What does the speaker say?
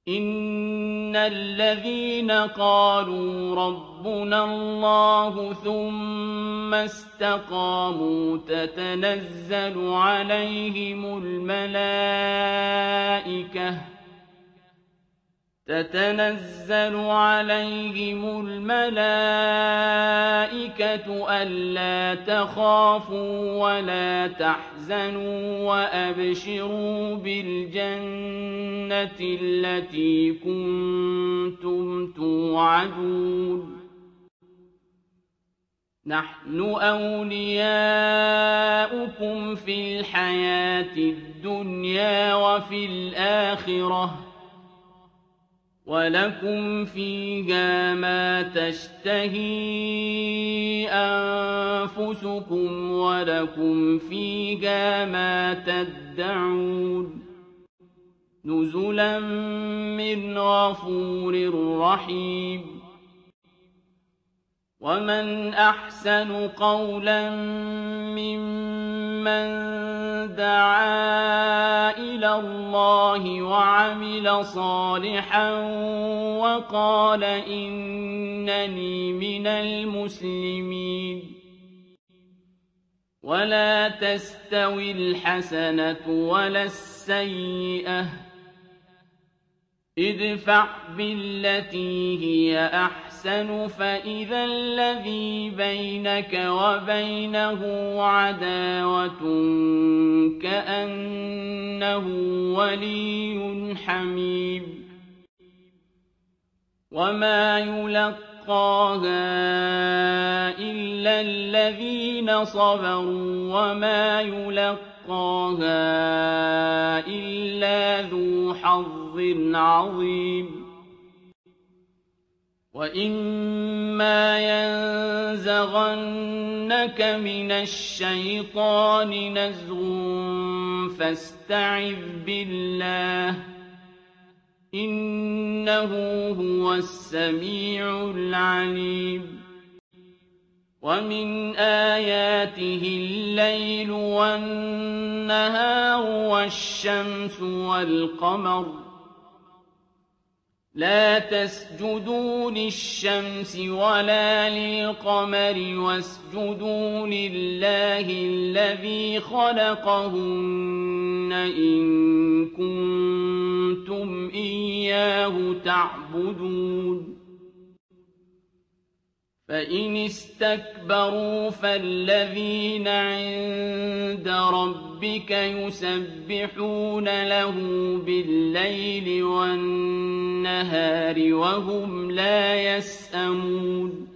إن الذين قالوا ربنا الله ثم استقاموا تتنزل عليهم الملائكة ألا تخافوا ولا تحزنوا وأبشروا بالجنة التي كنتم توعدون نحن أولياؤكم في الحياة الدنيا وفي الآخرة ولكم فيها ما تشتهي أنفسكم ولكم فيها ما تدعون نزلا من غفور رحيم ومن أحسن قولا ممن دعا إلى الله وعمل صالحا وقال إنني من المسلمين ولا تستوي الحسنة ولا السيئة ادفع بالتي هي أحسن فإذا الذي بينك وبينه عداوة كأنه ولي حميم وما يلقاها إلا الذين صبروا وما يلقاها إلا ذو حظ عظيم وإما ينزغنك من الشيطان نزغ فاستعذ بالله إنه هو السميع العليم ومن آياته الليل والنهار والشمس والقمر لا تسجدوا للشمس ولا للقمر واسجدوا لله الذي خلقهن إن كنتم إياه تعبدون فإن استكبروا فالذين عند ربك يسبحون له بالليل والنهار وهم لا يسأمون